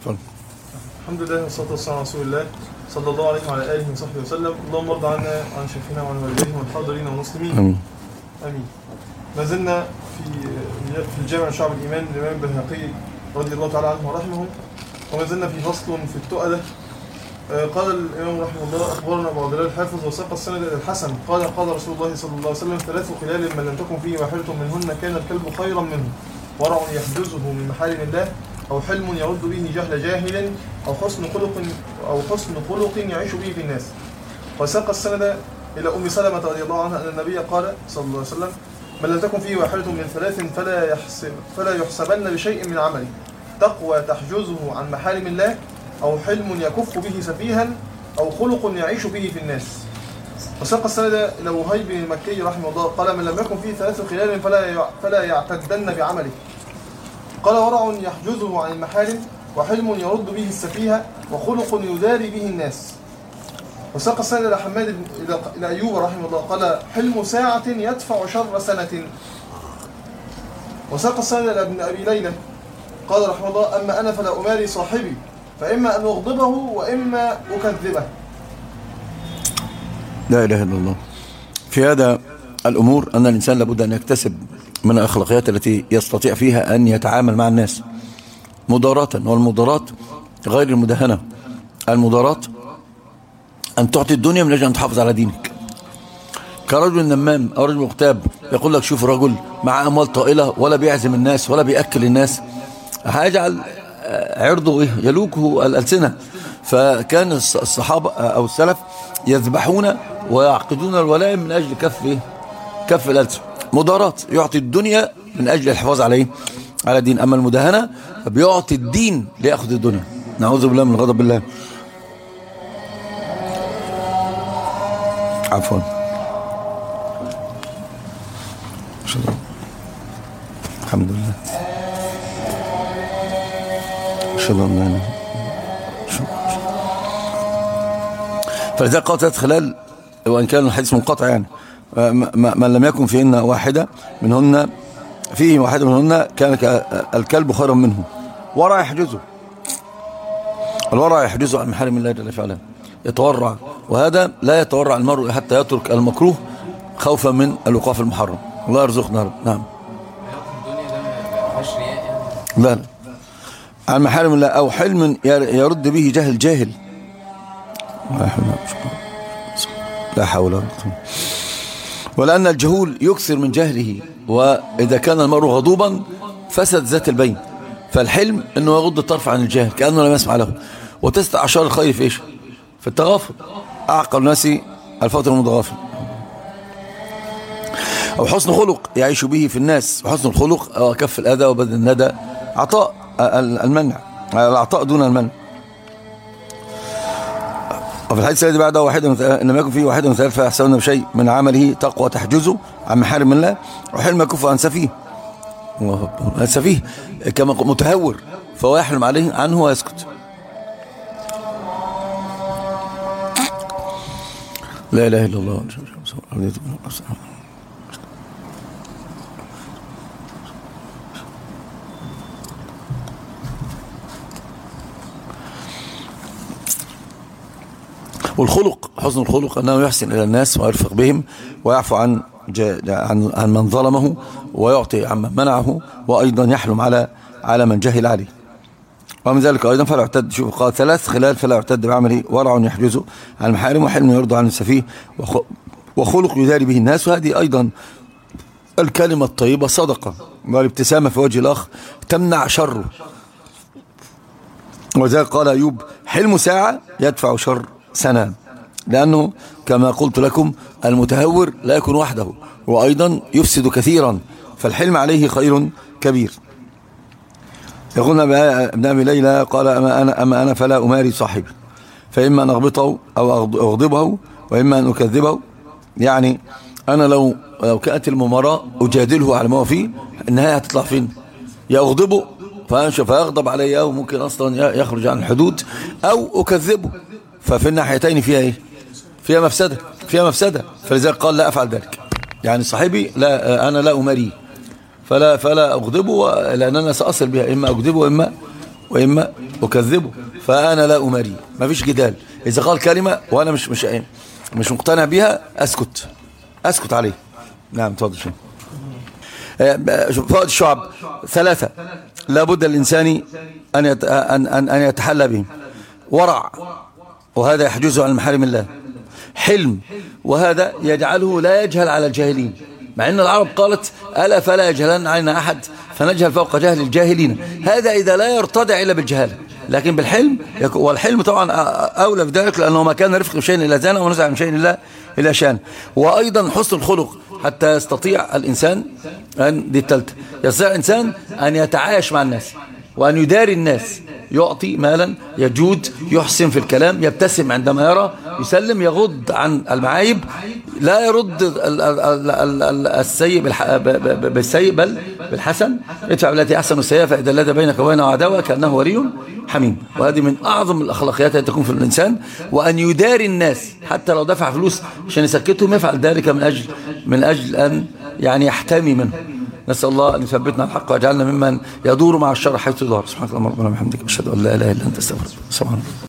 الحمد لله والصلاة والسلام على رسول الله صلى الله عليه وعلى آله وصحبه وسلم. اللهم ارض عنا عن شيخنا وعن والديه والحاضرين والمسلمين. آمين. ما زلنا في الجامع شعب الإيمان للإمام البيهقي رضي الله تعالى عنه ورحمه، وما زلنا في فصل في التؤدة. قال الإمام رحمه الله: أخبرنا أبو عبد الله الحافظ وساق السند إلى الحسن قال رسول الله صلى الله عليه وسلم: 3 خلال من لم تكن فيه واحدة منهن كان الكلب خيرا منه، ورع يحجزه من محارم الله، أو حلم يرد به جهل جاهل، أو حسن خلق يعيش به في الناس. وساق السند إلى أم سلمة رضي الله عنها أن النبي قال صلى الله عليه وسلم: من لم تكن فيه واحدة من 3 فلا يحسبن بشيء من عمله، تقوى تحجزه عن محارم الله، أو حلم يكف به سفيها، أو خلق يعيش به في الناس. وساق السند إلى وهيب المكي رحمه الله قال: من لم يكن فيه 3 خلال فلا يعتدن بعمله. قال: ورع يحجزه عن المحارم، وحلم يرد به السفيهة، وخلق يداري به الناس. وساق السند إلى حماد إلى أيوب رحمه الله قال: حلم ساعة يدفع شر سنة. وساق السند إلى ابن أبي ليلى قال رحمه الله: أما أنا فلا أماري صاحبي، فإما أن أغضبه وإما أكذبه. لا إله إلا الله. في هذا الأمور أن الإنسان لابد أن يكتسب من الأخلاقيات التي يستطيع فيها أن يتعامل مع الناس مداراة، والمداراة غير المداهنة. المداراة أن تعطي الدنيا من أجل أن تحافظ على دينك. كرجل نمام أو رجل مغتاب يقول لك: شوف رجل مع أموال طائلة ولا بيعزم الناس ولا بيأكل الناس، هيجعل عرضه يلوكه الألسنة. فكان الصحابة أو السلف يذبحون ويعقدون الولائم من أجل كف الألسنة. مداراة يعطي الدنيا من أجل الحفاظ عليه على دين. أما المداهنة بيعطي الدين ليأخذ الدنيا. نعوذ بالله من غضب الله. عفوا. الحمد لله. أشهد أن لا إله إلا الله. فلذلك قال 3 خلال، وإن كان الحديث منقطع يعني، من لم يكن فيهن واحدة منهن كان الكلب خيرا منه. ورع يحجزه. الورع يحجزه عن محارم الله جل وعلا، يتورع، وهذا لا يتورع المرء حتى يترك المكروه خوفا من الوقوع في المحرم. الله يرزقنا. نعم. لا عن محارم الله، أو حلم يرد به جهل جاهل. لا حول ولا قوة. ولأن الجهول يكثر من جهله، وإذا كان المرء غضوبا فسد ذات البين. فالحلم أنه يغض الطرف عن الجاهل كأنه لم يسمع له. وتستع أشار الخير في إيش؟ في التغافل. أعقل الناس الفترة المتغافل. أو حسن خلق يعيش به في الناس. وحسن الخلق كف الأذى وبذل الندى، عطاء المنع، العطاء دون المنع. وفي الحديث الذي بعده: واحدة إن لم يكن فيه واحدة من 3 فيحسبن بشيء من عمله، تقوى تحجزه عن محارم الله، وحلم يكف عن سفيه. السفيه كما متهور، فهو يحلم عليه عنه ويسكت. لا إله إلا الله. والخلق، حسن الخلق أنه يحسن إلى الناس ويرفق بهم، ويعفو عن من ظلمه، ويعطي عمن منعه، وأيضا يحلم على من جهل عليه. ومن ذلك أيضا فلا يعتد. شوف قال: 3 خلال فلا يعتد بعمله، ورع يحجزه عن المحارم، وحلم يرضى عن السفيه، وخلق يداري به الناس. وهذه أيضا الكلمة الطيبة صدقة، والابتسامة في وجه الأخ تمنع شره. وذلك قال أيوب: حلم ساعة يدفع شر سنة. لأنه كما قلت لكم المتهور لا يكون وحده، وأيضا يفسد كثيرا، فالحلم عليه خير كبير. يقولنا ابن أبي ليلى قال: أما أنا فلا أماري صاحبي، فإما أن أغبطه أو أغضبه، وإما أن أكذبه. يعني أنا لو كانت المماراة أجادله على ما هو فيه، النهاية هتطلع فين؟ يا أغضبه فيغضب علي، أو ممكن أصلا يخرج عن الحدود، أو أكذبه. ففي الناحيتين فيها إيه؟ فيها مفسدة. فلذلك قال: لا أفعل ذلك. يعني صاحبي لا، أنا لا أماريه، فلا أغضبه، لأن أنا سأصل بها، إما أغضبه وإما أكذبه فأنا لا أماري. ما فيش جدال. إذا قال كلمة وأنا مش مقتنع بها أسكت عليه. نعم تفضل. شيء فوائد الشعب 3 لابد الإنسان أن يتحلى به. ورع، وهذا يحجزه عن محارم الله. حلم، وهذا يجعله لا يجهل على الجاهلين، مع أن العرب قالت ألا فلا يجهلن علينا أحد فنجهل فوق جهل الجاهلين. هذا إذا لا يرتدع إلا بالجهالة، لكن بالحلم، والحلم طبعا أولى في ذلك، لأنه ما كان رفق بشيء إلا زانه ونزع من شيء إلا شان. وأيضا حسن الخلق حتى يستطيع الإنسان دي الثالثة، يستطيع الإنسان أن يتعايش مع الناس وأن يداري الناس، يعطي مالا، يجود، يحسن في الكلام، يبتسم عندما يرى، يسلم، يغض عن المعايب، لا يرد السيء بالسيء بل بالحسن. ادفع بالتي احسن السيئة فإذا الذي بينك وبينه عداوة كأنه ولي حميم. وهذه من أعظم الأخلاقيات التي تكون في الإنسان. وأن يداري الناس حتى لو دفع فلوس عشان يسكتهم يفعل ذلك من أجل أن يعني يحتمي منه. نسأل الله أن يثبتنا على الحق ويجعلنا ممن يدور مع الشر حيث يدار. سبحانك اللهم ربنا وبحمدك أشهد أن لا إله إلا أنت أستغفرك.